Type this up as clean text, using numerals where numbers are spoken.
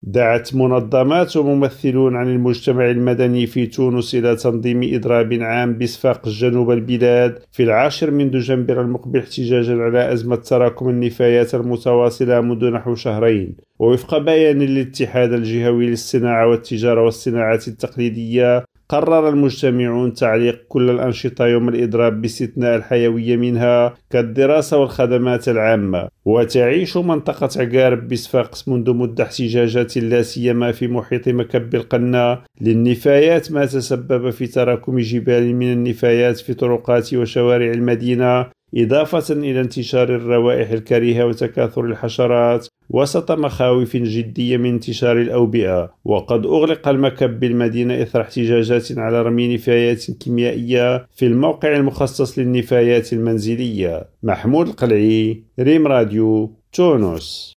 دعت منظمات وممثلون عن المجتمع المدني في تونس إلى تنظيم إضراب عام بصفاق جنوب البلاد في 10 من دجنبر المقبل احتجاجا على أزمة تراكم النفايات المتواصلة منذ نحو شهرين. ووفق بيان للاتحاد الجهوي للصناعة والتجارة والصناعات التقليدية، قرر المجتمعون تعليق كل الأنشطة يوم الإضراب باستثناء الحيوية منها كالدراسة والخدمات العامة. وتعيش منطقة عقارب بصفاقس منذ مدة احتجاجات لا سيما في محيط مكب القنة للنفايات، ما تسبب في تراكم جبال من النفايات في طرقات وشوارع المدينة، إضافة إلى انتشار الروائح الكريهة وتكاثر الحشرات وسط مخاوف جدية من انتشار الأوبئة. وقد أغلق المكب بالمدينة إثر احتجاجات على رمي نفايات كيميائية في الموقع المخصص للنفايات المنزلية. محمود القلعي، ريم راديو، تونس.